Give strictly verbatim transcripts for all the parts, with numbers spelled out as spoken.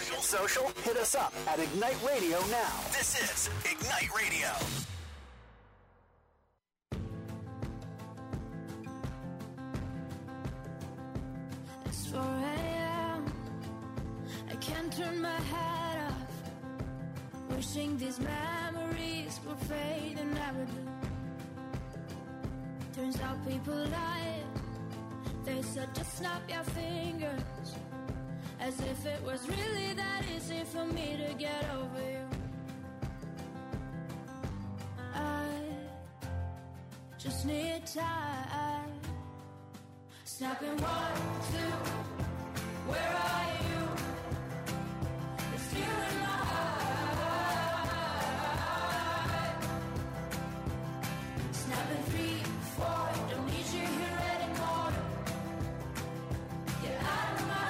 Social? Social? Hit us up at Ignite Radio now. This is Ignite Radio. It's four a.m. I can't turn my head off. Wishing these memories would fade and never do. Turns out people lie. They said just snap your fingers, as if it was really that easy for me to get over you. I just need time. Snapping one, two, where are you? It's you in my heart. Snapping three, four, don't need you here anymore. Get out of my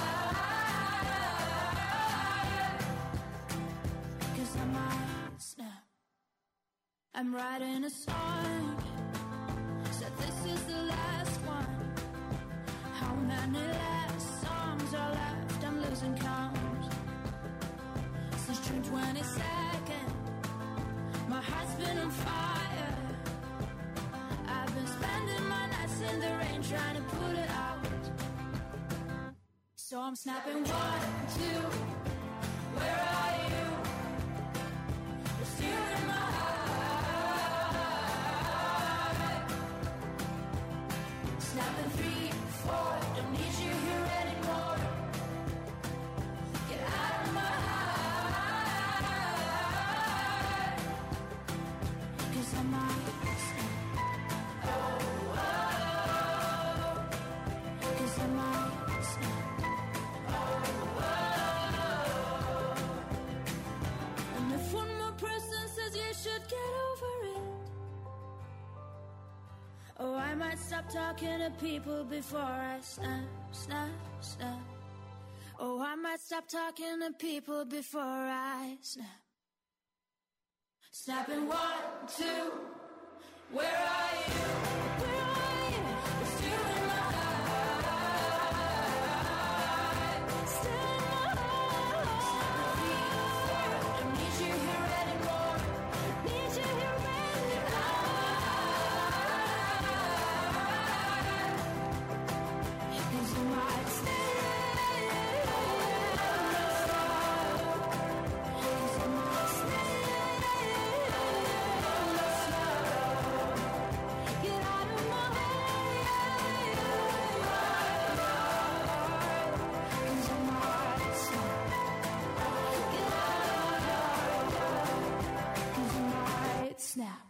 heart. Cause I might snap. I'm writing a song. Said this is the last one. How many last songs are left? I'm losing count. Since June twenty-second, my heart's been on fire. I've been spending my nights in the rain trying to put it out. So I'm snapping one, two, where are you? It's you in my heart. Snapping three, four, don't need you here anymore. Get out of my heart. Cause I might snap. Oh, oh, cause I might snap. Oh, oh. And if one more person says you should get over it, oh, I might stop talking to people before I snap, snap, snap. Oh, I might stop talking to people before I snap. Snapping one, two, where are you? Where are you? It's you in my heart. Still in my heart. Don't need you here anymore. Need you here anymore. Cause you might stay. Cause you might stay. Get out of my head. Cause you might stay. Get out. Cause you might snap.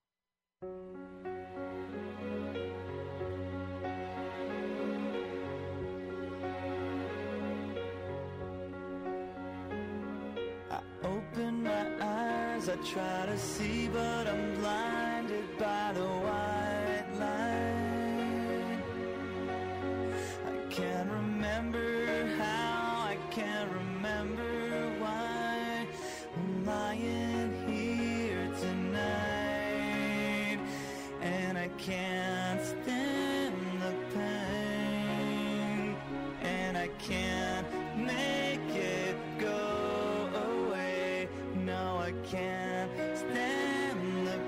I open my eyes, I try to see, but I'm blinded by the white line. I can't remember how, I can't remember why I'm lying here tonight, and I can't stand the pain, and I can't make it go away. No, I can't stand the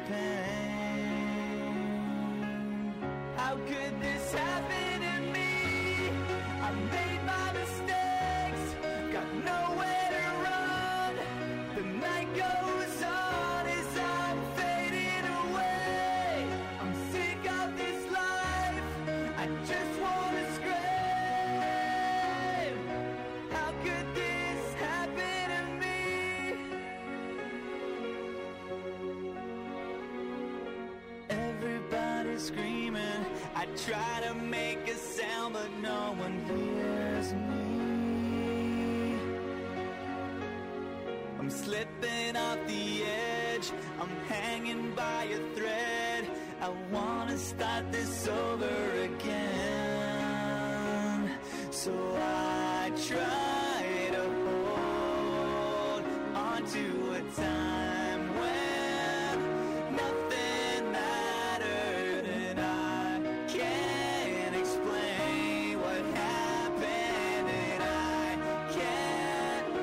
pain. How could this happen to me? I made my mistakes, got nowhere to run. The night goes on as I'm fading away. I'm sick of this life, I just wanna scream. How could this happen to me? Everybody's screaming, I try to make a sound, but no one hears me. I'm slipping off the edge, I'm hanging by a thread. I wanna start this over again. So I try to hold on to a time when nothing mattered, and I can't explain what happened, and I can't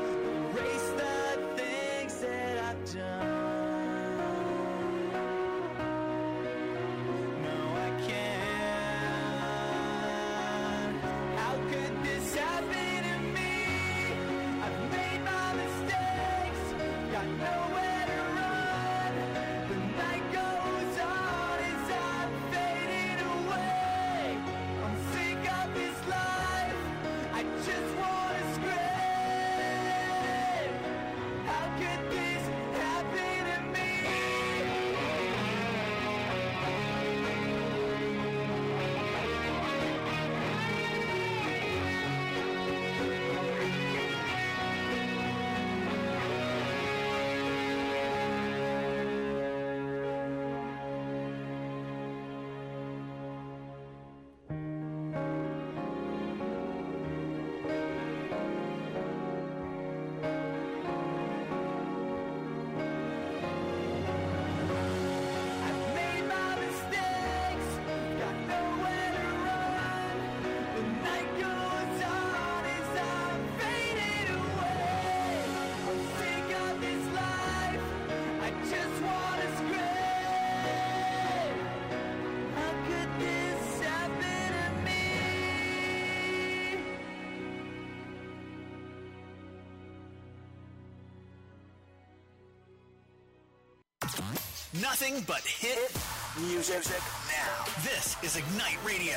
Nothing but hit music now. This is Ignite Radio.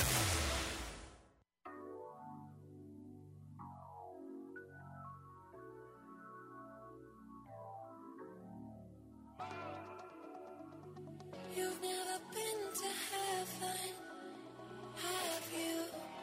You've never been to heaven, have you?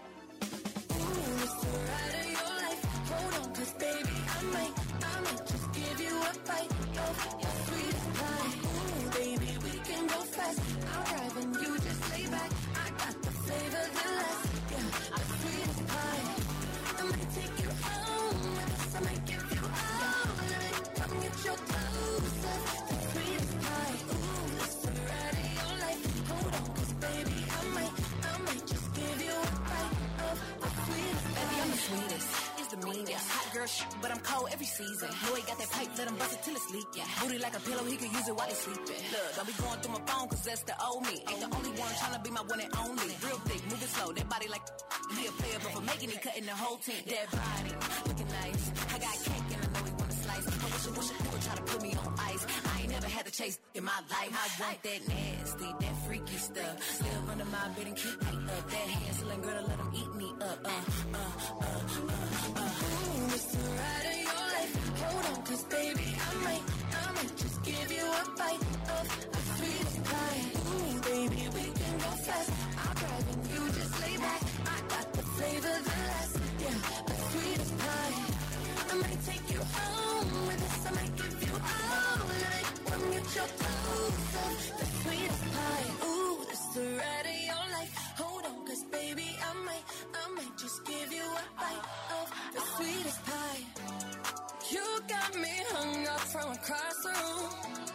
Ooh, it's the ride of your life. Hold on, cause baby, I might, I might just give you a bite of your sweetest pie. Ooh, baby, we can go fast. I'll drive and you just lay back. I got the flavor that lasts. Yeah, the sweetest pie. I might take you home with us. I might give you all of it. Come get your toes up. The sweetest pie. Ooh, it's the ride of your life. Hold on, cause baby, I might, I might just give you a bite of the sweetest pie. Baby, I'm the sweetest. The meanest. Hot girl shit, but I'm cold every season. Know he got that pipe, let him bust it till it's leak, yeah. Booty like a pillow, he could use it while he's sleeping. Look, don't be going through my phone, cause that's the old me. Ain't the only one tryna be my one and only. Real thick, moving slow, that body like he a player, but for making it, cutting the whole team. That body, looking nice. I got cake and I know he wanna slice. I wish I wish I could try to put me on ice. I ain't never had to chase in my life. I want that nasty, that freaky stuff. Live under my bed and keep me up. That Hansel girl, let him eat me up. Uh, uh, uh, uh, uh. Ooh, it's the ride of your life. Hold on, cause baby, I might, I might just give you a bite of the sweetest pie. Ooh, baby, we can go fast. I'll drive and you just lay back. I got the flavor that lasts. Yeah, the sweetest pie. I might take you home with us. I might give you all of it. Come get your toes up. The sweetest pie. Ooh, it's the ride of your life. Hold on, cause baby, I might, I might just give you a bite of the sweetest pie. You got me hung up from across the room.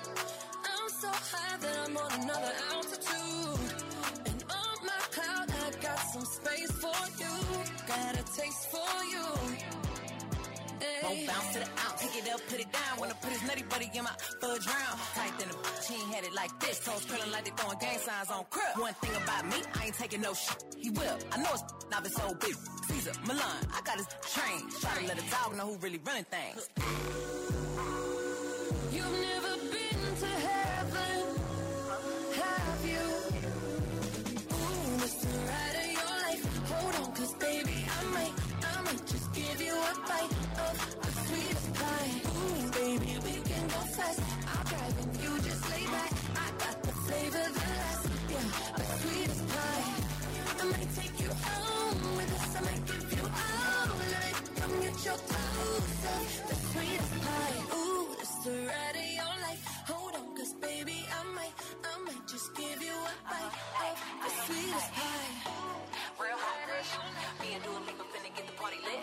I'm so high that I'm on another altitude. And on my cloud, I got some space for you. Got a taste for you. Won't bounce to the ounce. Take it up, put it down. Wanna put his nutty buddy in my fudge round. Tight than a bitch, he ain't had it like this. Toes curling like they throwing gang signs on crib. One thing about me, I ain't taking no shit. He will. I know it's not been so big. Caesar, Milan, I got his train. Try to let a dog know who really running things. You've never been to heaven, have you? Ooh, it's the ride of your life. Hold on, cause baby, I might, I might just give you a bite of the sweetest pie. Ooh, baby, we can go fast. I'll drive and you just lay back. I got the flavor that lasts. Yeah, the sweetest pie. I might take you home with us. I might give you all of it. Come get your toes up. The sweetest pie. Ooh, it's the ride of your life. Hold on, cause baby, I might, I might just give you a bite of the sweetest pie. Real hot girl, me and Dua Lipa finna get the party lit.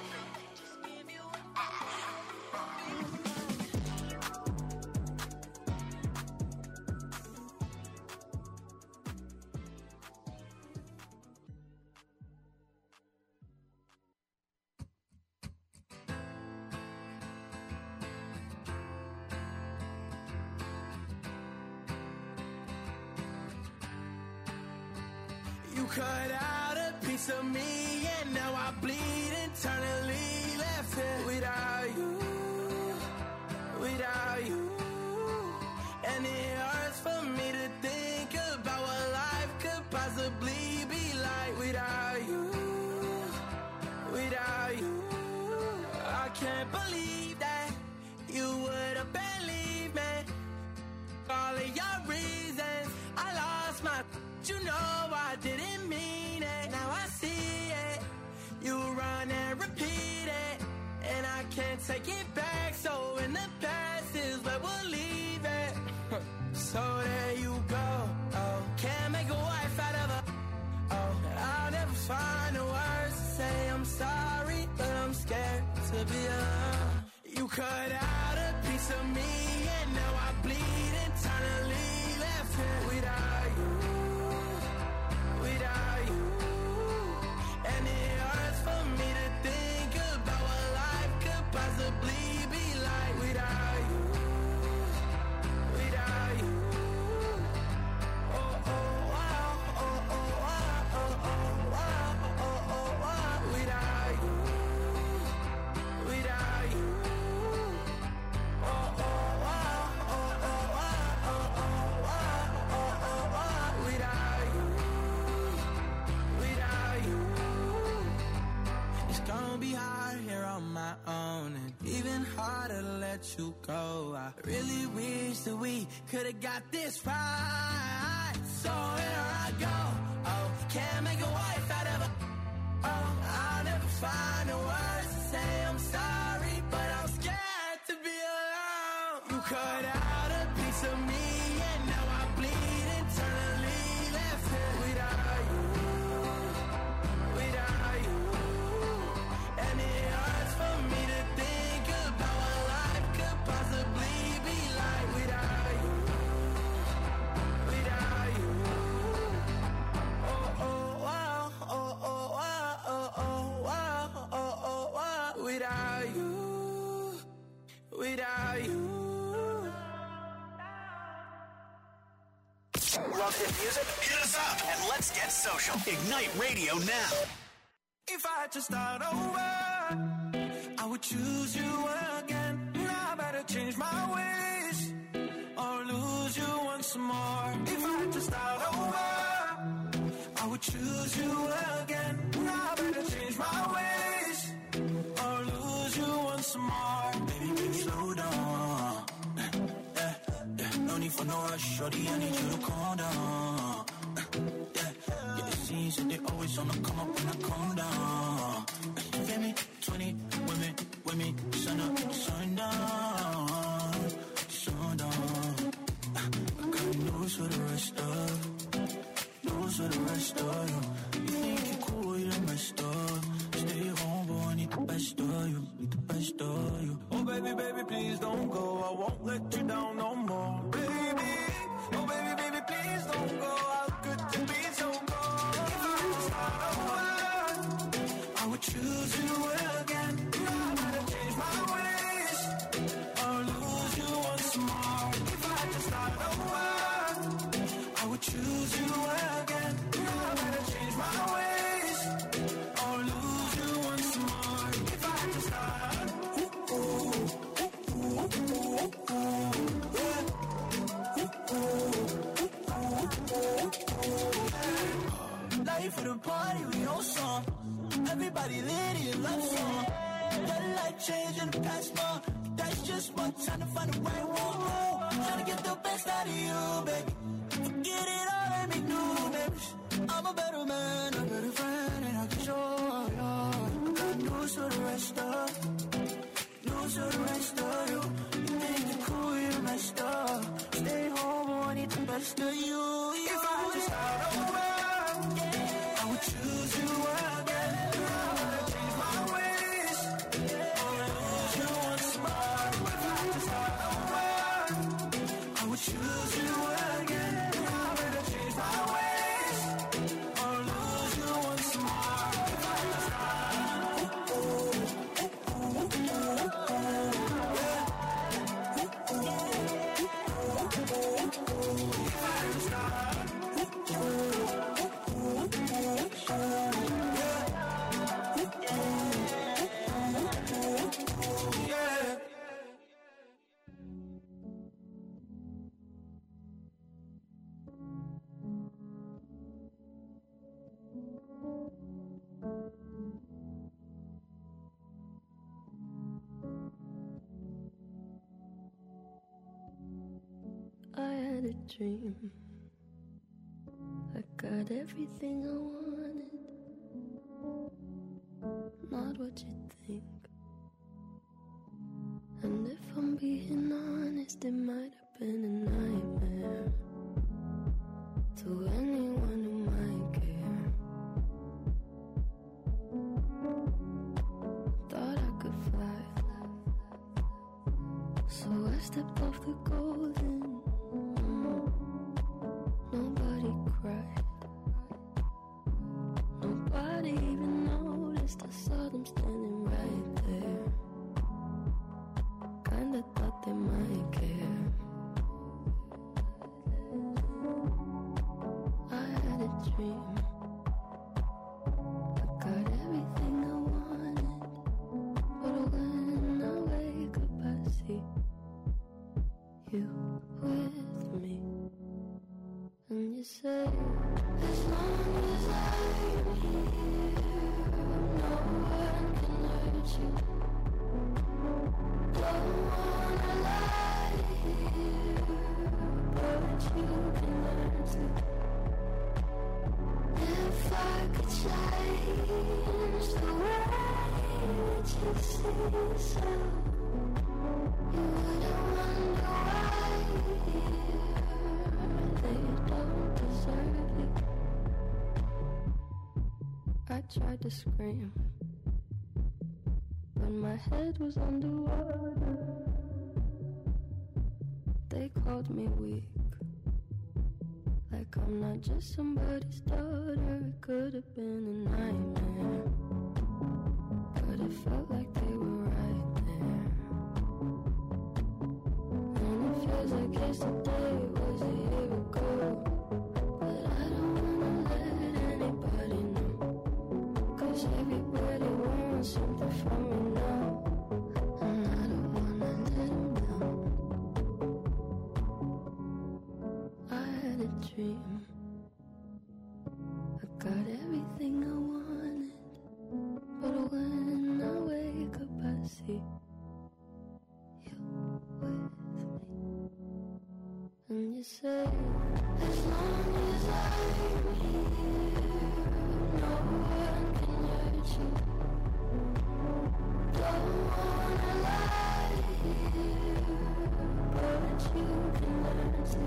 You cut out a piece of me and now I bleed internally. Left here without you, without you. And it hurts for me to think about what life could possibly be like without you, without you. I can't believe that you would have believed me. All of your reasons, I lost my. You know I didn't mean it. Now I see it. You run and repeat it, and I can't take it back. So in the past is where we'll leave it. So there you go. Oh, can't make a wife out of her. Oh, I'll never find the words to say I'm sorry, but I'm scared to be alone. You cut out a piece of me, and now I bleed internally. Left here without you, without you. And it hurts for me to think about what life could possibly be like without you, without you. trying hard to let you go. I really wish that we could've got this right. So here I go. Oh, can't make a wife out of a. Oh, I'll never find the words to say I'm sorry, but I'm scared to be alone. You cut out a piece of me, and now I bleed internally. Left here without you, without you. And it hurts for me to think about what life could possibly be like without you, without you. Oh, oh, wow, oh, oh, wow, oh, oh, wow, oh, oh, wow. Without you, without you. Love hit music? Hit us up and let's get social. Ignite Radio now. If I had to start over, I would choose you again. I better change my ways or lose you once more. If I had to start over, I would choose you again. I better change my ways or lose you once more. Baby, baby, slow down. Yeah, yeah, no need for no rush, shorty, I need you to calm down. Yeah, yeah, it seems that they always on the come up when I calm down. You feel me? Twenty women with me, sun up, sun down, sun down. I got news for the rest of, news for the rest of you. You think you're cool, you're messed up. Stay home, boy, I need the best of you, need the best of you. Oh baby, baby, please don't go. I won't let you down no more, baby. Oh baby, baby, please don't go. How could you be so cold? If I had to start over, I would choose you again. I gotta change my ways or lose you once more. If I had to start over, I would choose you again. I gotta change my ways or lose you once more. If I had to start, ooh, ooh, ooh, ooh, ooh, ooh, yeah. Ooh, ooh, ooh, ooh, ooh, yeah. Life of the party, we on song. Everybody lit in love song. That life change in the past month. That's just one time to find the right one. Trying to get the best out of you, baby. Forget it all and make new memories. I'm a better man, a better friend, and I can show you. I got news for the rest of, news for the rest of you. You think you're cool, you're messed up. Stay home, I need the best of you. If I just start over, I would choose you again. I would change my ways or lose you once more. If I just start over, I would choose you again. I would change my ways or lose you once more. If I just start, ooh, ooh, ooh, ooh, ooh, yeah. Ooh, ooh, ooh, ooh, ooh. If I just start, ooh, ooh, ooh, ooh, ooh, yeah. Yeah. I had a dream. I got everything I wanted. Not what you think. And if I'm being honest, it might have been a nightmare to anyone who might care. Thought I could fly, so I stepped off the golden. Mm. Nobody cried. Nobody even noticed. I saw them standing right there. Kinda thought they might care. I had a dream. I got everything I wanted. But when I wake up, I see you to. If I could change the way that you see yourself, you wouldn't wonder why they don't deserve it. I tried to scream, but my head was underwater. They called me weak, like I'm not just somebody's daughter. It could have been a nightmare, but it felt like they were right there. And it feels like yesterday was a year ago, but I don't wanna let anybody know, 'cause everybody wants something from me now, and I don't wanna let them down. I had a dream, I got everything I wanted, but when I wake up I see you with me. And you say, as long as I'm here, no one can hurt you. Don't wanna lie here, but you can learn to.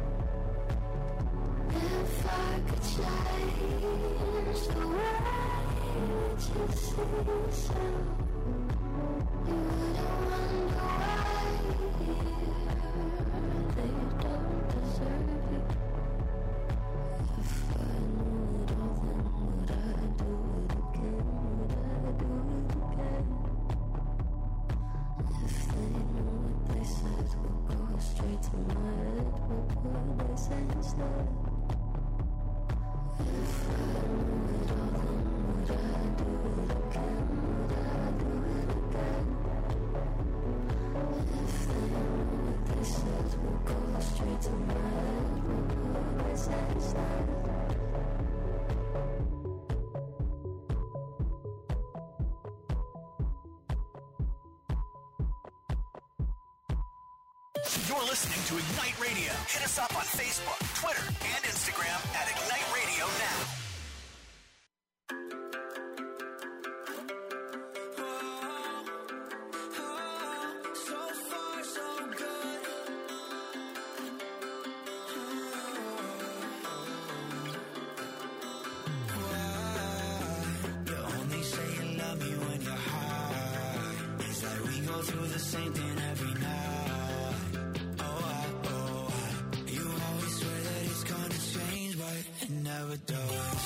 If I could change the way that you see yourself, you wouldn't wonder why they don't deserve it. If I knew it all, then would I do it again? Would I do it again? If they knew what they said would go straight to my head, what would they say instead? If I knew it all, then would I do it again? Would I do it again? If they knew what they said would go straight to my head, what would they say instead? You're listening to Ignite Radio. Hit us up on Facebook, Twitter, and Instagram at Ignite Radio Now. So far, so good. You only say you love me when you're high. It's like we go through the same thing every night. It never does.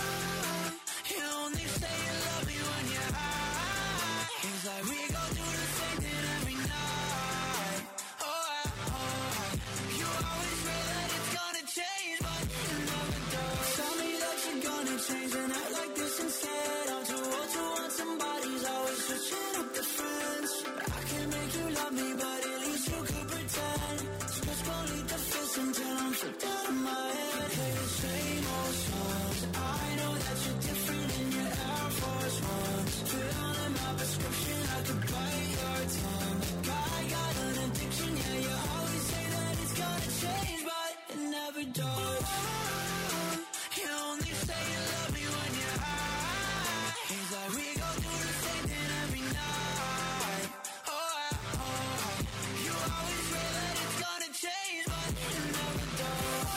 You only say you love me when you're high. It's like we go through the same thing every night. Oh, I, oh, I. You always say that it's gonna change, but it never does. Tell me that you're gonna change and act like this instead. I'm too old to want somebody's always switching up the friends. I can make you love me, but at least you could pretend. Just gonna lead the fist until I'm tripped out of my head. Hey, the same old songs. I know that you're different in your Air Force Ones. Fill in my prescription, I could bite your tongue. Like I got an addiction, yeah, you always say that it's gonna change, but it never does. You only say you love me when you're high. It's like we go through the same thing every night. Oh, I, oh, I. You always say that it's gonna change, but it never does.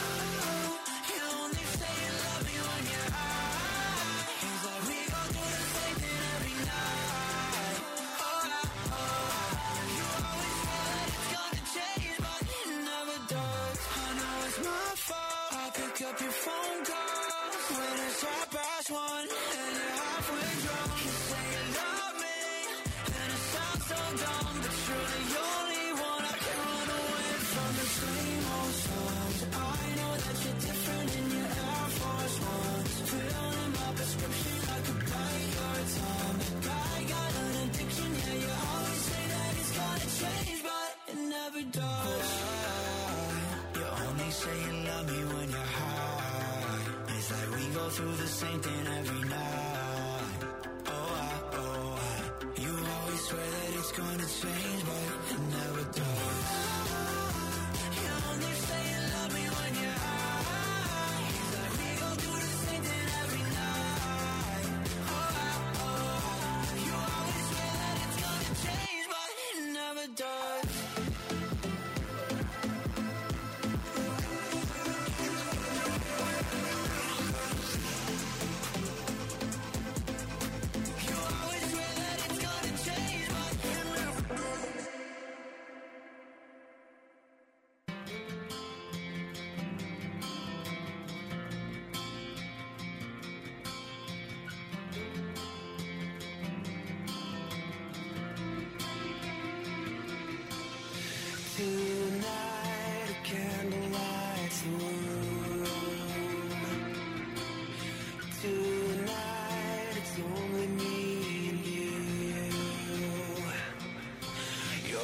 You only say you love me when you're high. It's like we go through the same thing every night. Oh, I, oh, I. You always say that it's gonna change, but it never does. I know it's my fault. I pick up your phone call when it's half past one and you're halfway drunk. You say you love me and it sounds so dumb, but you're the only one I can run away from. The same old songs. I know that you're different in your Air Force Ones. Fill in my prescription, I could bite your tongue. Like I got an addiction, yeah, you always say that it's gonna change, but it never does. You only say you love me when you're high. It's like we go through the same thing every night. Oh, I, oh, I. You always swear that it's gonna change, but it never does. You only say you love me when you're high.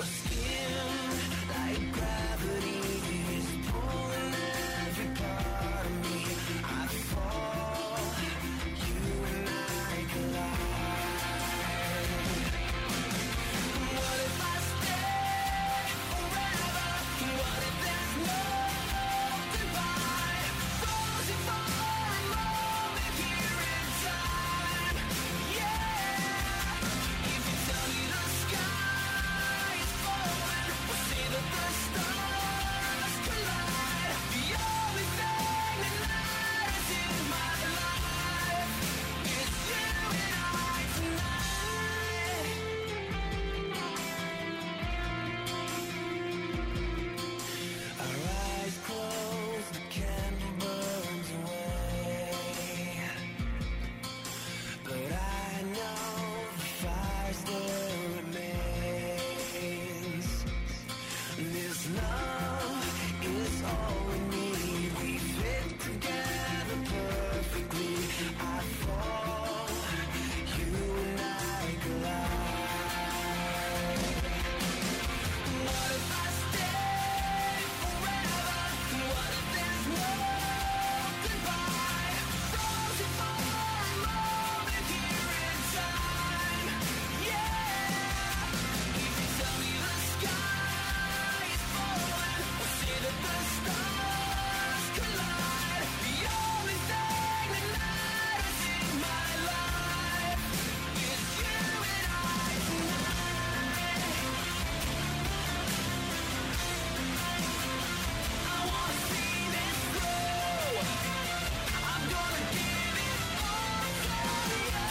your skin like gravity is pulling every part of me. I fall, you and I collide. What if I stay forever? What if there's no goodbye? Frozen for a moment here in time. Yeah. If you tell me the sky is falling, we'll see that the stars collide. The only thing that matters in my life is you and I tonight. Our eyes closed, the candle burns away. But I know the fire still remains. This love is all we need. We fit together perfectly. I fall, you and I collide. What if I stay forever? What if there's no goodbye? Frozen for a moment here in time. Yeah. If you tell me the sky is falling, we'll see that the stars collide. The only thing that matters in my life is you and I tonight. I wanna see this through. I'm gonna give it all to you.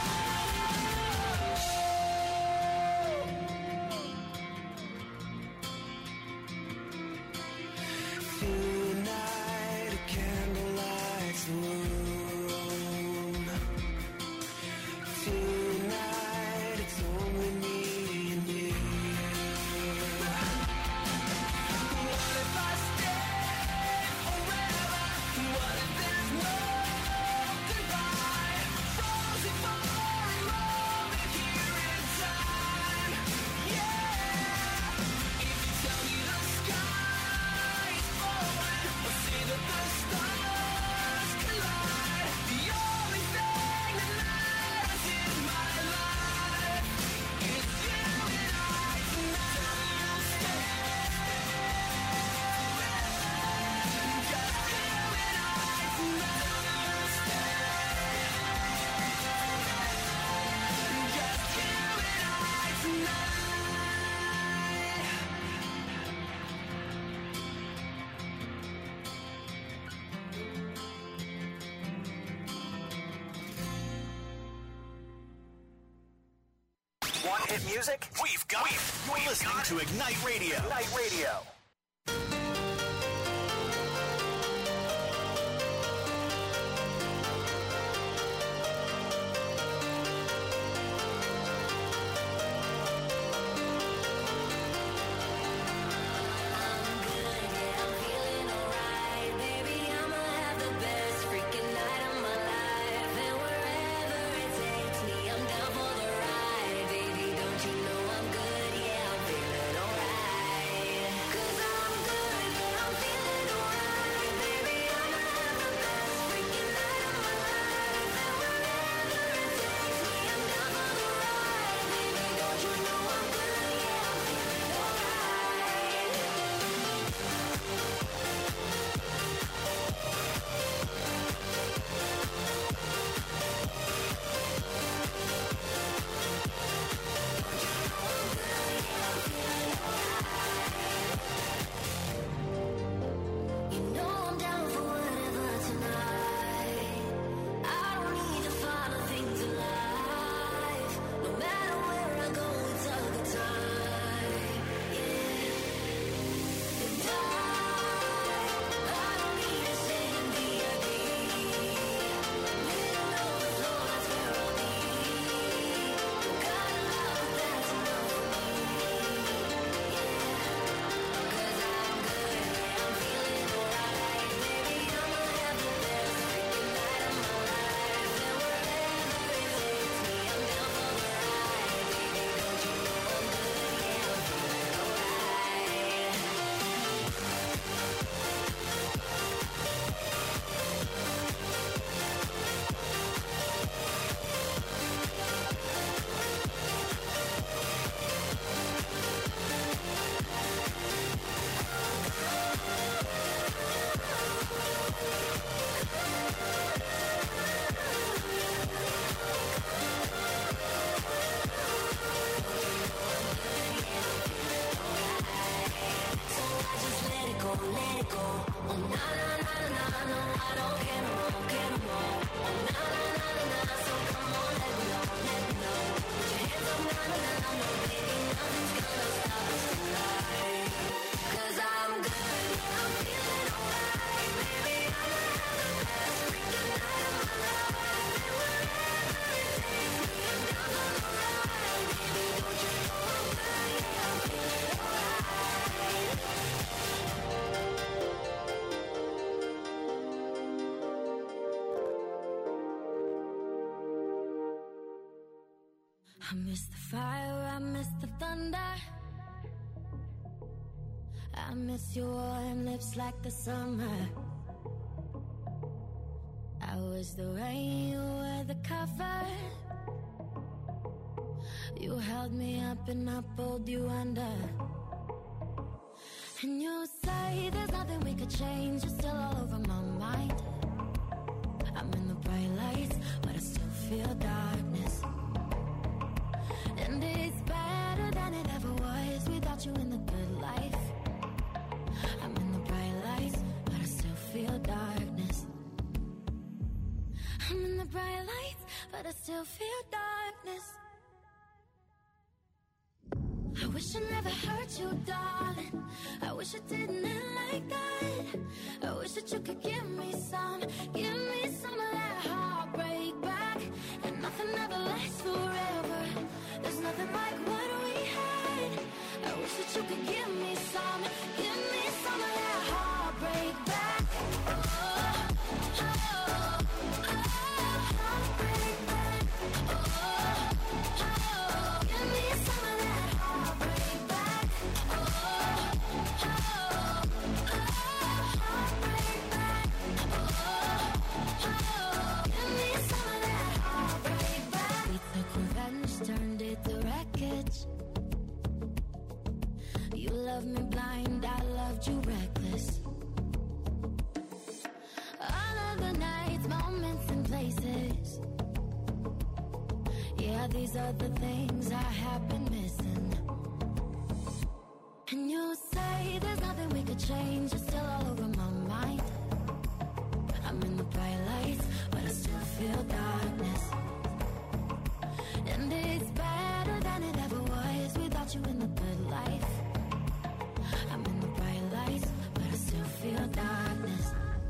Tonight a candle lights the room. Tonight it's only me and you. What if I stay forever? What if there's no goodbye? Frozen for a moment here in time. Yeah. If you tell me the sky is falling, we'll see that the stars collide. The only thing that matters in my life is you and I tonight. Stay. Just you and I tonight. Stay. Just you and I tonight. Want hit music? We've got it. You're listening to Ignite Radio. Ignite Radio. Cause let it go. Oh na na na na, no, I don't care no more, care no more. Oh na na na na na, so come on, let me know, let me know. Put your hands up, na na na na, no, baby, nothing's gonna stop us tonight. 'Cause I'm good, I'm feeling alright, baby, I'ma have the best freaking night of my life. And wherever it takes me, I'm down for the ride, baby, don't you know I'm good, yeah, I'm feeling alright. I miss the fire, I miss the thunder. I miss your warm lips like the summer. I was the rain, you were the cover. You held me up and I pulled you under. And you say there's nothing we could change, you're still all over my mind. I'm in the bright lights, but I still feel darkness. And it's better than it ever was without you in the good life. I'm in the bright lights, but I still feel darkness. I'm in the bright lights, but I still feel darkness. I wish I never hurt you, darling. I wish I didn't end like that. I wish that you could give me some, give me some of that heartbreak back. And nothing ever lasts forever. There's nothing like what we had. I wish that you could give me some, give me some of that heartbreak back. Oh, oh, oh, heartbreak back. Oh, oh, give me some of that heartbreak back. Oh, oh, oh, heartbreak back. Oh, oh, give me some of that heartbreak back. We took revenge, turned it to wreckage. You loved me blind, I loved you reckless. All of the nights, moments and places. Yeah, these are the things I have been missing. And you say there's nothing we could change, you're still all over my mind. I'm in the bright lights, but I still feel darkness. And it's better than it ever was without you in the good life. I'm in the bright lights, but I still feel darkness.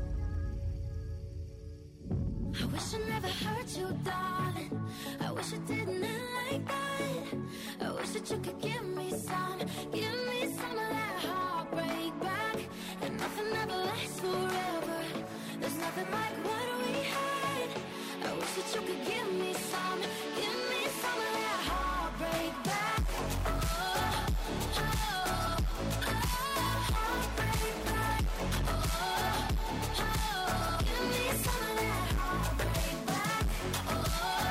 I wish I never hurt you, darling. I wish I didn't end like that. I wish that you could give me some, give me some of that heartbreak back. And nothing ever lasts forever. There's nothing like what we had. I wish that you could give me some, give me some of that heartbreak back. Oh, oh, oh, heartbreak back. Oh, oh, give me some of that heartbreak back. Oh, oh,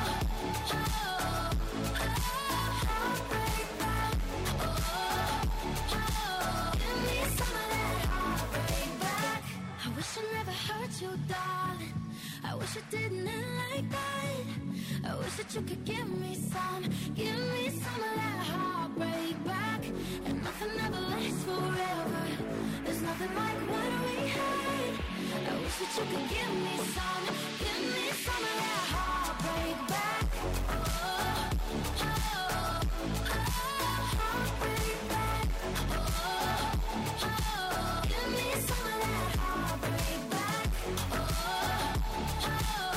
heartbreak back. Oh, oh, give me some of that heartbreak back. I wish I never hurt you, darling. I wish I didn't end like that. I wish that you could give me some, give me some of that heartbreak back. And nothing ever lasts forever. There's nothing like what we had. I wish that you could give me some, give me some of that heartbreak back. Oh, oh, oh, heartbreak back. Oh, oh, give me some of that heartbreak back. Oh, oh,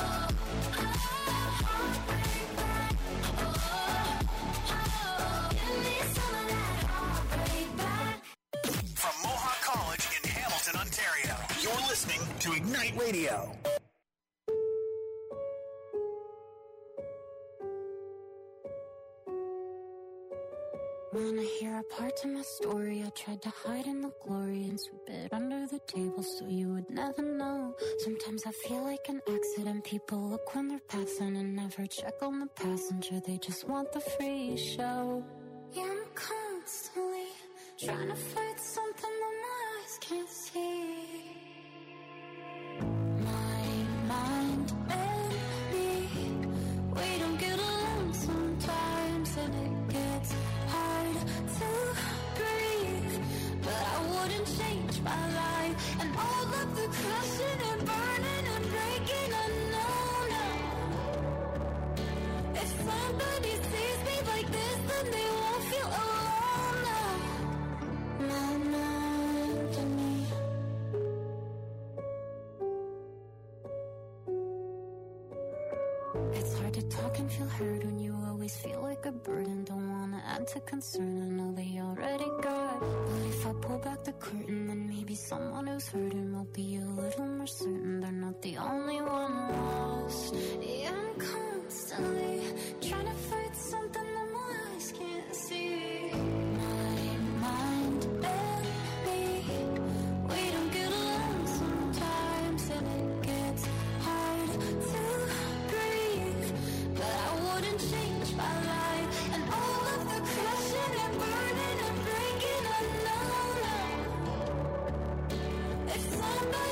heartbreak back. Oh, oh, give me some of that heartbreak back. From Mohawk College in Hamilton, Ontario, you're listening to Ignite Radio. Wanna hear a part to my story? I tried to hide in the glory and sweep it under the table so you would never know. Sometimes I feel like an accident. People look when they're passing and never check on the passenger. They just want the free show. Yeah, I'm constantly trying to fight something that my eyes can't see. My mind and me, we don't get along sometimes, and it gets hard to breathe. But I wouldn't change my life to talk and feel heard when you always feel like a burden. Don't wanna add to concern, I know they already got. But if I pull back the curtain, then maybe someone who's hurting will be a little more certain they're not the only one lost. Yeah, I'm constantly trying to fight something that my eyes can't see. My mind and me, we don't get along sometimes, and it gets hard to breathe. But I wouldn't change my life and all of the crashing and burning and breaking. I know if somebody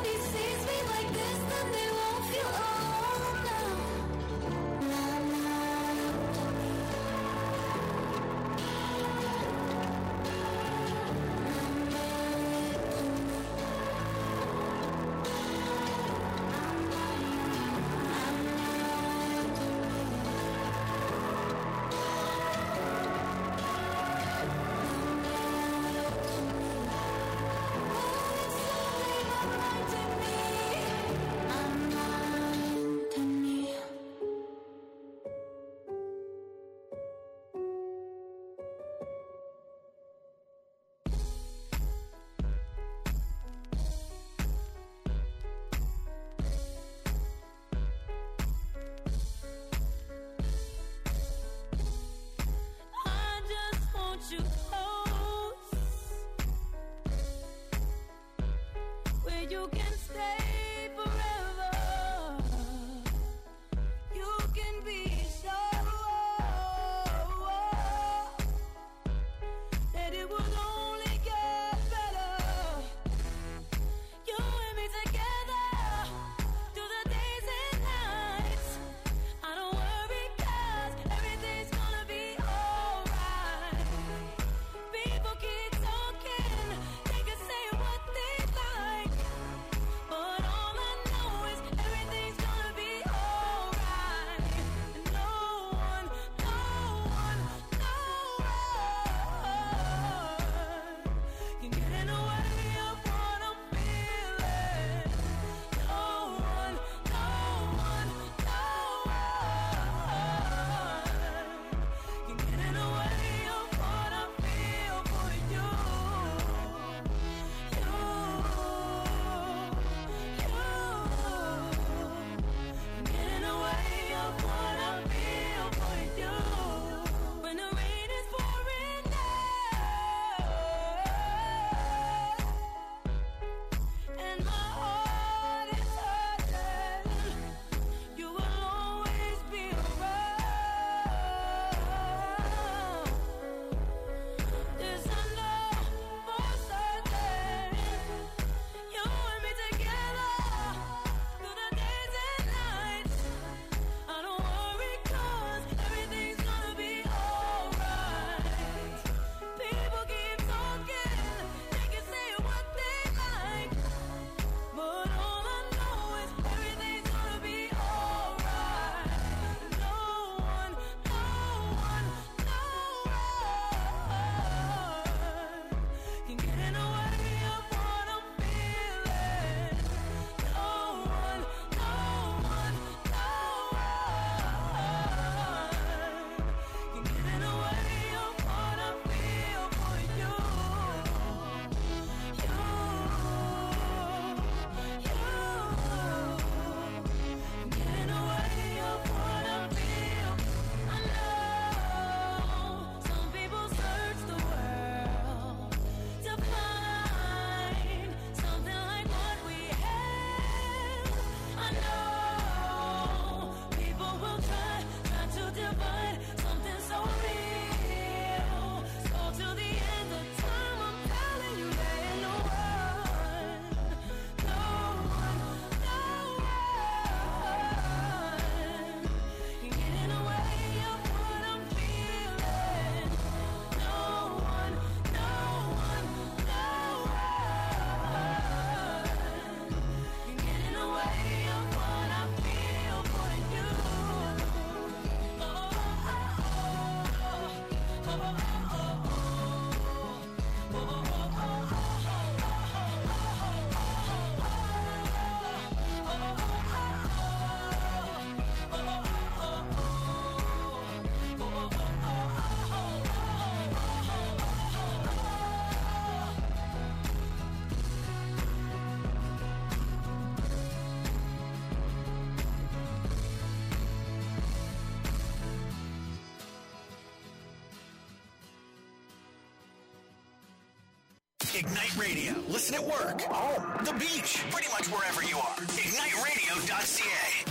Ignite Radio. Listen at work, home, the beach, pretty much wherever you are. ignite radio dot c a.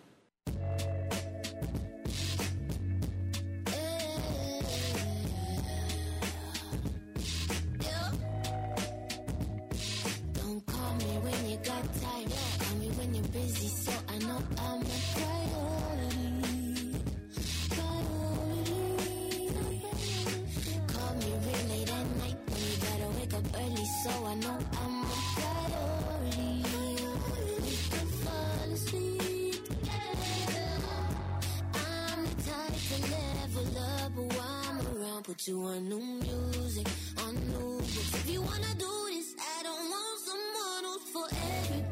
Busy, so I know I'm a priority. Priority. Call me real late at night when you gotta wake up early, so I know I'm a priority. We can fall asleep together. I'm the type to level up, but while I'm around, put you on new music, on new books. If you wanna do this, I don't want someone who's for everybody.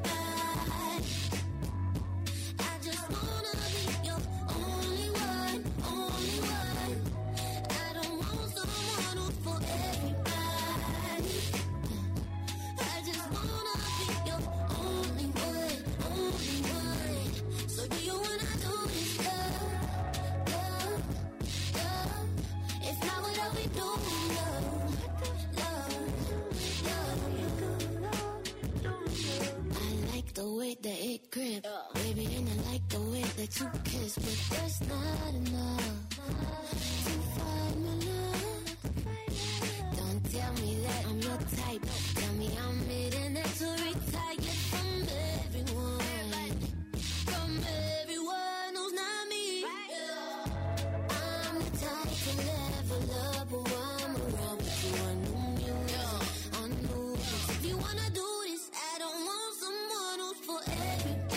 That it grip, uh. Baby, and I like the way that you kiss, but that's not enough to find my love. Don't tell me that I'm your type. Tell me I'm it and that to retire from everyone, from everyone who's not me. I'm the type to level up, but I'm around with you on new music, on new books. If you wanna do this, I don't want someone who's for everybody.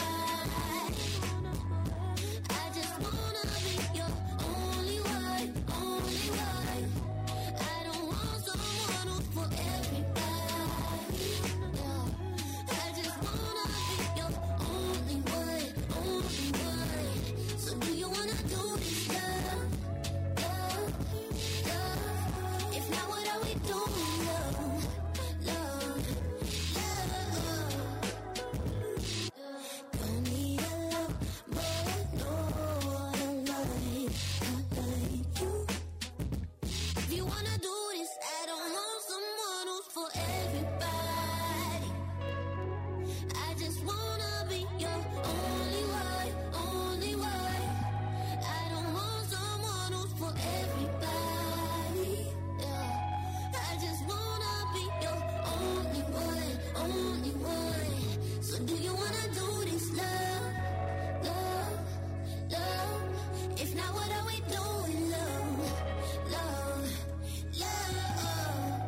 I just wanna be your only one, only one. I don't want someone who's for everybody. Yeah. I just wanna be your only one, only one. So do you wanna do this, love? Love, love. If not, what are we doing, love? Love, love. Don't need a love, but no one like, like you. If you wanna do this, I don't want someone who's for everybody. I just wanna be your only one, only one. I don't want someone who's for everybody. Yeah. I just wanna be your only one, only one. So do you wanna do this, love, love, love? If not, what are we doing, love, love, love, yeah.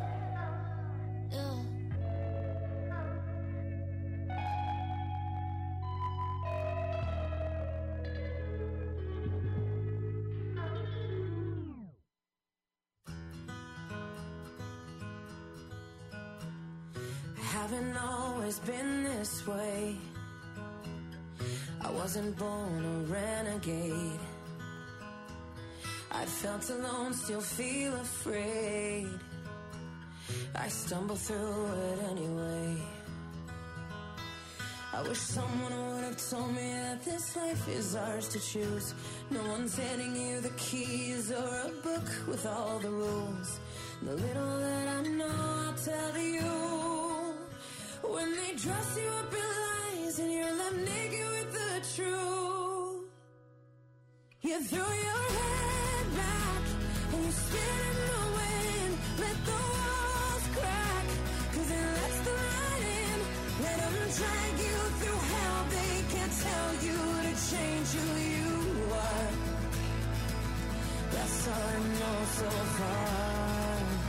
Haven't always been this way. I wasn't born a renegade. I felt alone, still feel afraid. I stumble through it anyway. I wish someone would have told me that this life is ours to choose. No one's handing you the keys or a book with all the rules. The little that I know, I'll tell you. When they dress you up in lies and you're left naked with the truth, you throw your head back and you spin in the wind. Let the walls crack, cause it lets the light in. Let them drag you through hell. They can't tell you to change who you are. That's all I know so far.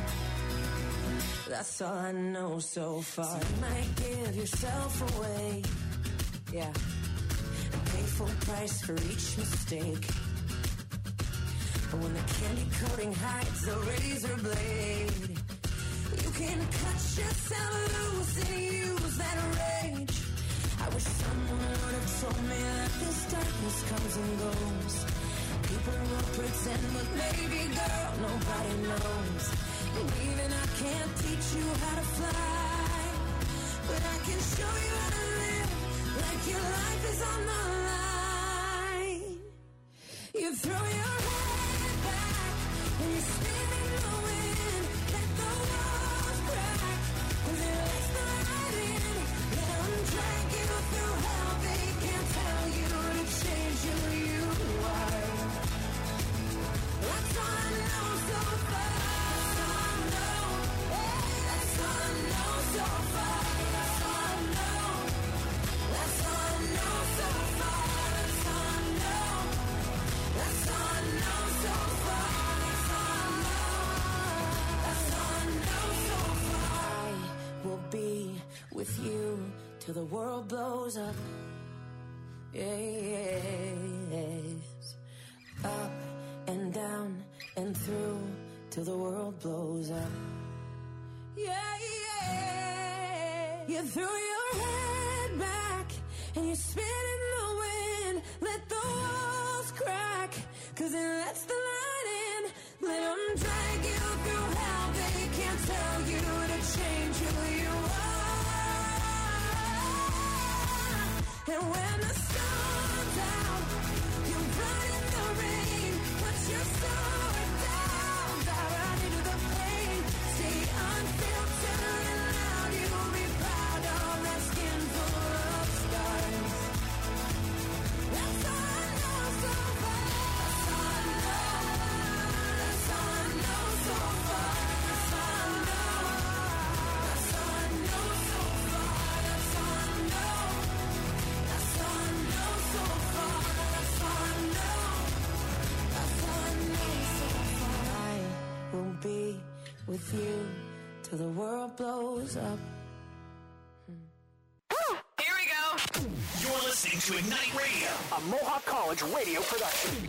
That's all I know so far. So you might give yourself away, yeah, and pay full price for each mistake. But when the candy coating hides the razor blade, you can cut yourself loose and use that rage. I wish someone would have told me that this darkness comes and goes. People will pretend, but baby girl, nobody knows. And even I can't teach you how to fly, but I can show you how to live like your life is on the line. You throw your head back and you spin in the wind. Let the walls crack, till the world blows up. Yes. Up and down and through till the world blows up. Yeah, yeah. You threw your head back and you spit in the wind. Let the walls crack, cause it lets the light in. Let them drag you through hell. They can't tell you to change who you are. And when the sun's out, you run in the rain. Put your sword down, dive right into the pain. Stay unfiltered and loud. You'll be proud of that skin full of scars. That's all I know so far. That's all I know. That's all I know so far. That's all I know. That's all I know so far. That's all I know. That's all I know so far. That's all I know. That's all I know so far. I will be with you till the world blows up. Here we go. You're listening to Ignite Radio, a Mohawk College radio production.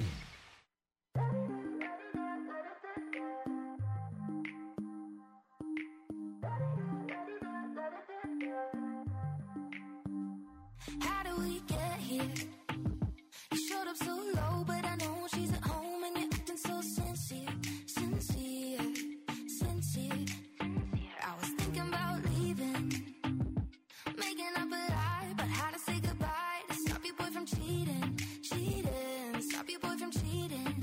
How do we get here? You showed up so low, but I know she's at home and you're acting so sincere, sincere, sincere. I was thinking about leaving, making up a lie about how to say goodbye to stop your boy from cheating, cheating, stop your boy from cheating.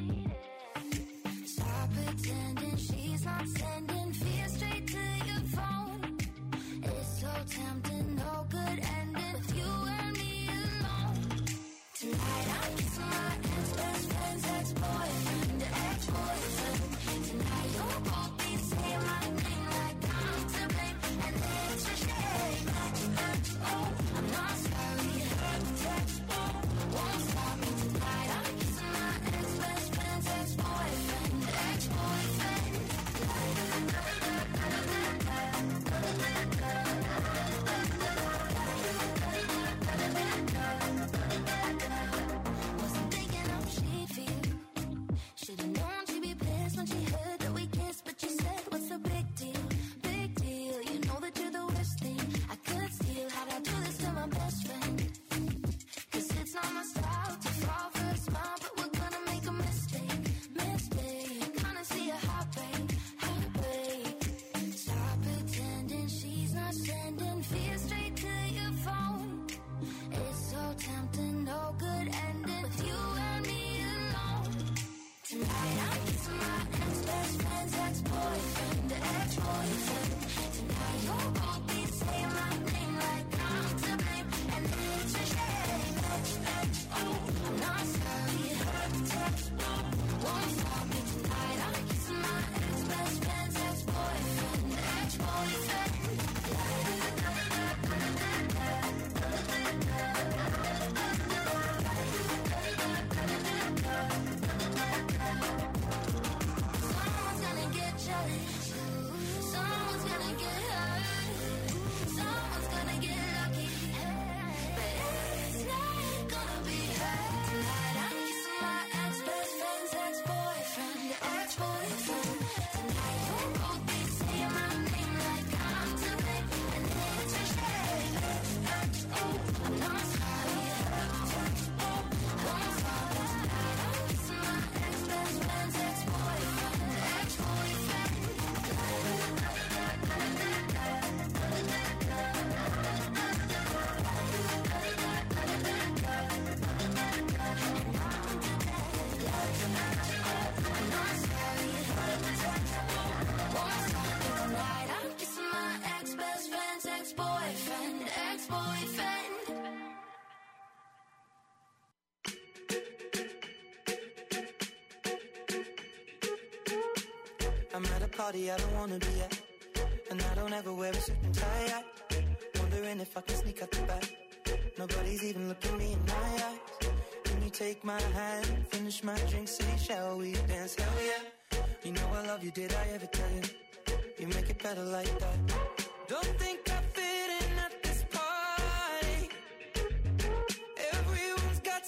Stop pretending she's not sending fear straight to your phone. It's so tempting, no good ending with you and me alone. Tonight I'm kissing my ex-best friend's ex-boyfriend, ex-boyfriend. Tonight you'll both be saying my name like I'm to blame, and it's a shame. Oh, I'm not sorry. Oh, won't stop me tonight. I'm kissing my ex-best friend's ex-boyfriend, ex-boyfriend. Wasn't thinking how she'd feel. Should've known she'd be pissed when she heard that we kissed, but you said, what's the big deal? Big deal. You know that you're the worst thing I could steal. How'd I do this to my best friend? Cause it's not my style to fall for a smile, but we're gonna make a mistake, mistake. Gonna see a heartbreak, heartbreak. Stop pretending she's not sending fear straight to your phone. It's so tempting, no good ending with you and me alone. Tonight I'm kissing my ex-best friend's ex-boyfriend, ex-boyfriend. Tonight you'll both be saying my name like I'm to blame, and it's a shame. Oh, I'm not sorry. Won't stop me tonight. I'm kissing my ex-best friend's ex-boyfriend, ex-boyfriend. Someone's gonna get jealous. Someone's gonna get hurt. Someone's gonna get lucky. But it's not gonna be her. Tonight I'm kissing my ex-best friend's ex-boyfriend, ex-boyfriend. Tonight you'll both be saying my name like I'm to blame, and it's a shame. Oh, I'm not sorry. Won't stop me tonight. I'm kissing my ex-best friend's ex-boyfriend, ex-boyfriend. I'm not sorry. Won't stop me tonight. I'm kissing my ex-best friend's ex-boyfriend, ex-boyfriend. I'm at a party I don't wanna be at, and I don't ever wear a suit and tie. I wondering if I can sneak out the back. Nobody's even looking me in my eyes. Can you take my hand, finish my drink, say shall we dance? Hell yeah. You know I love you, did I ever tell you? You make it better like that. Don't think I fit in at this party.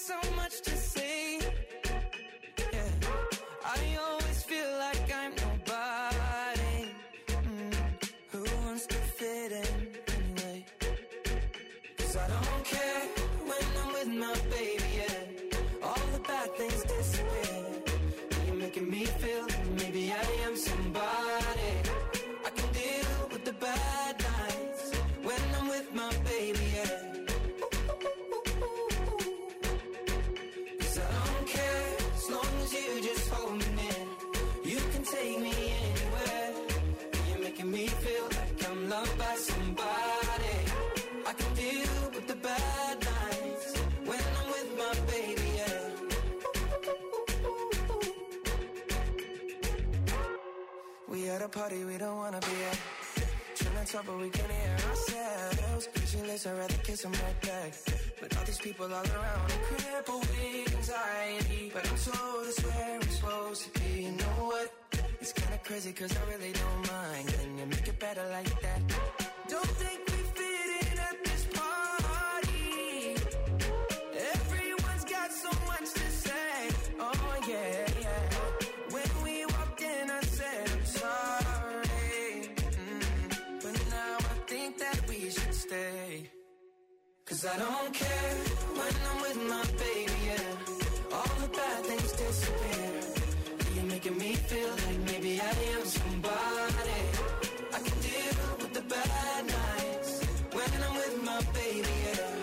so much to say. Yeah, I always feel like I'm nobody. Mm, who wants to fit in anyway? 'Cause I don't care when I'm with my baby, yeah. All the bad things disappear. You're making me feel like maybe I am somebody. I can deal with the bad nights when I'm with my baby, yeah. 'Cause I don't care as long as you just hold me near. You can take me anywhere. You're making me feel like I'm loved by somebody. I can deal with the bad nights when I'm with my baby, yeah. We at a party we don't wanna be at. Trying to talk but we can't hear ourselves. Pictureless, I'd rather kiss them right back. But all these people all around, I'm crippled with anxiety. But I'm told it's where I'm supposed to be. You know what? It's kinda crazy 'cause I really don't mind. Can you make it better like that? Don't think we fit in at this party. Everyone's got so much to say. Oh yeah, yeah. When we walked in I said I'm sorry. Mm. But now I think that we should stay. 'Cause I don't care when I'm with my baby, yeah. All the bad things disappear. You're making me feel like maybe I am somebody. I can deal with the bad nights when I'm with my baby, yeah.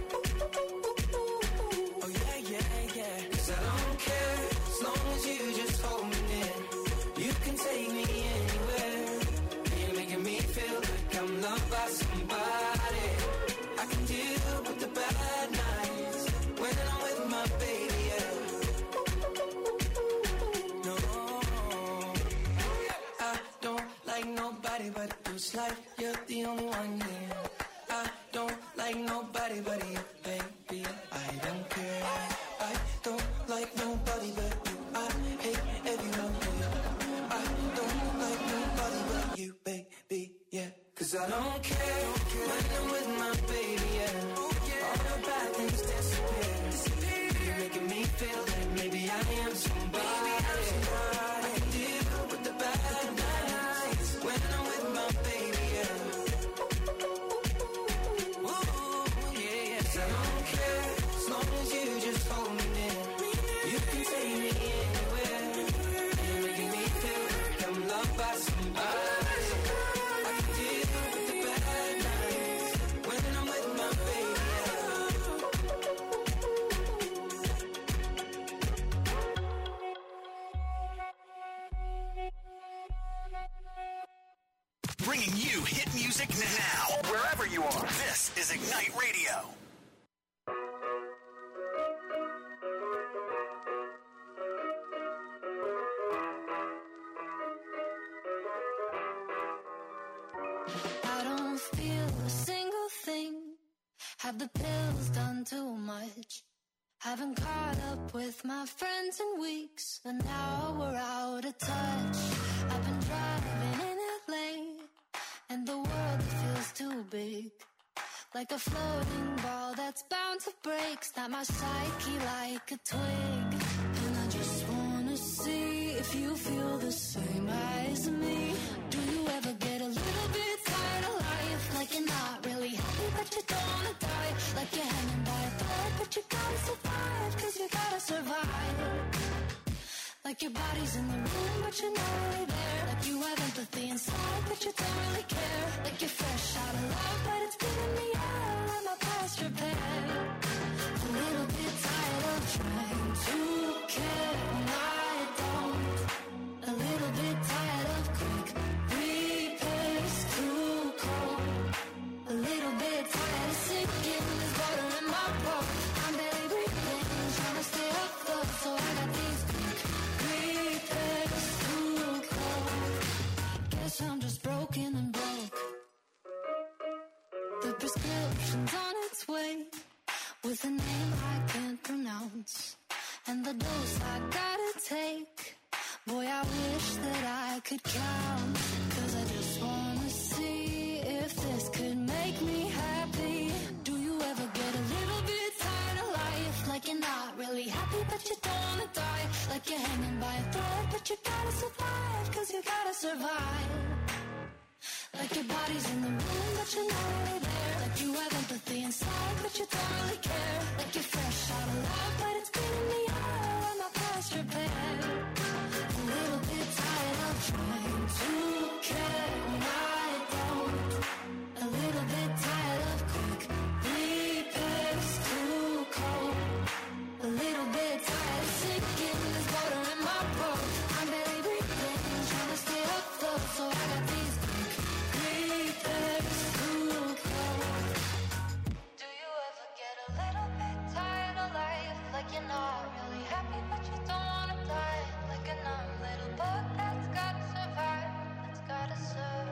Oh yeah, yeah, yeah. 'Cause I don't care as long as you just hold me near. You can take me anywhere. You're making me feel like I'm loved by somebody. I can deal with the bad nights when I'm with my baby, yeah. No, I don't like nobody but you. It's like you're the only one here. I don't like nobody but you, baby. I don't care. I don't like nobody but you. I hate everyone here. I don't like nobody but you, baby, yeah. 'Cause I don't care when I'm with my baby, yeah. All the bad things disappear. You're making me feel like maybe I am somebody. I can deal with the bad nights when I'm with my baby, yeah. Ooh, yeah, yeah. 'Cause I don't care as long as you just hold me near. You can take me anywhere. You're making me feel like I'm loved by somebody. Bringing you hit music now, wherever you are. This is Ignite Radio. I don't feel a single thing. Have the pills done too much? Haven't caught up with my friends in weeks, and now we're out of touch. I've been driving in L A, and the world feels too big, like a floating ball that's bound to break. Snap my psyche like a twig, and I just wanna see if you feel the same as me. Do you ever get a little bit tired of life, like you're not really happy but you don't wanna die, like you're hanging by a thread but you gotta survive, 'cause you gotta survive. Like your body's in the room but you're not really there, like you have empathy inside but you don't really care, like you're fresh out of love but it's beating me out, let my past repair. A little bit tired of trying to care when I don't. A little bit tired of quick repairs, too cold. A little bit tired of sinking, there's water in my boat. I'm barely breathing, trying to stay afloat, so I got these quick repairs, too cold. Guess I'm just broken and broke. The prescription's on its way, with a name I can't pronounce, and the dose I gotta take. Boy, I wish that I could count, 'cause I just wanna see if this could make me happy. Do you ever get a little bit tired of life, like you're not Nobody's in the room, but you're not really there. Like you have empathy inside, but you don't really care. Like you're fresh out of love, but it's cleaning me out. I'm not past repair. A little bit tired of trying to care when I don't. A little bit tired of quick repairs, too cold. A little bit tired of sinking, there's water in my boat. I'm barely breathing, trying to stay afloat, so I got these quick repairs, too cold. Do you ever get a little bit tired of life? Like you're not really happy, but you don't wanna die. Like a numb little bug that's gotta survive, that's gotta survive.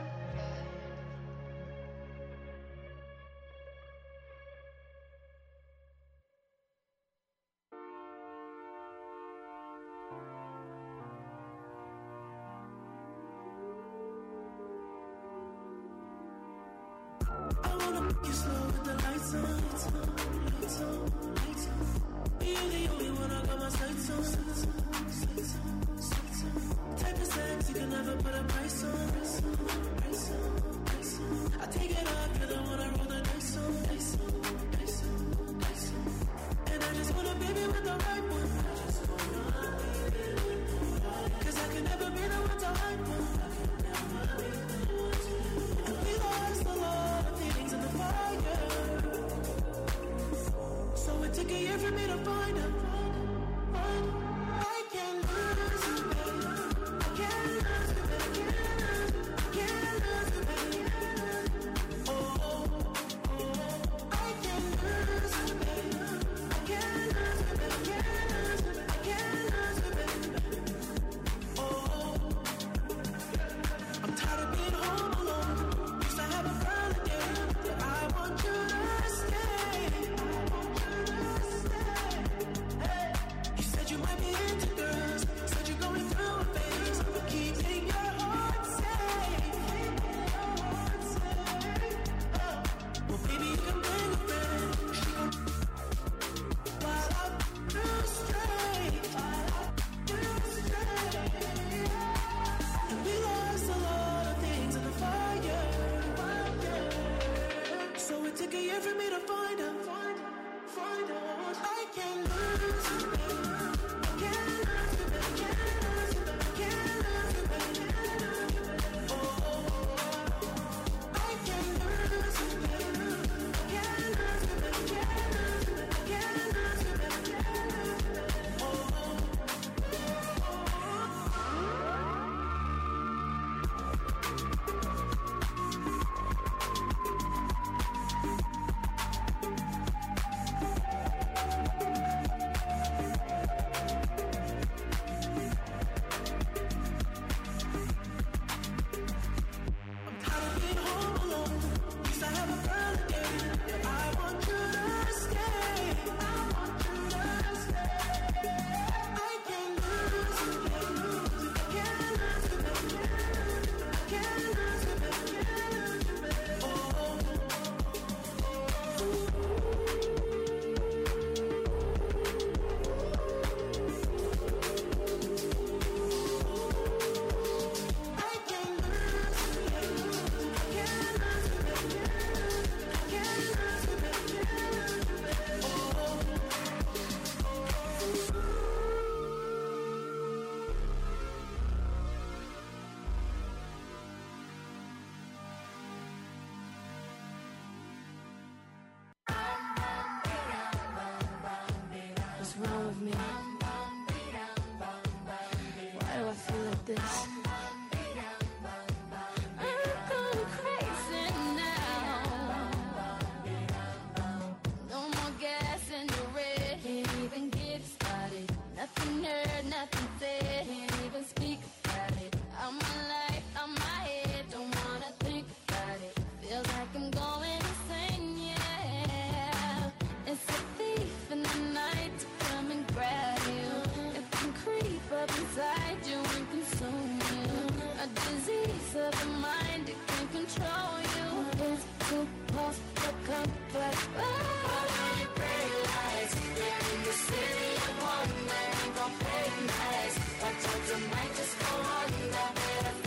I wanna make you slow with the lights on, lights on, lights on, lights on. You're the only one I got my sights on, sights on, sights on, sights on. Type of sex you can never put a price on, price on,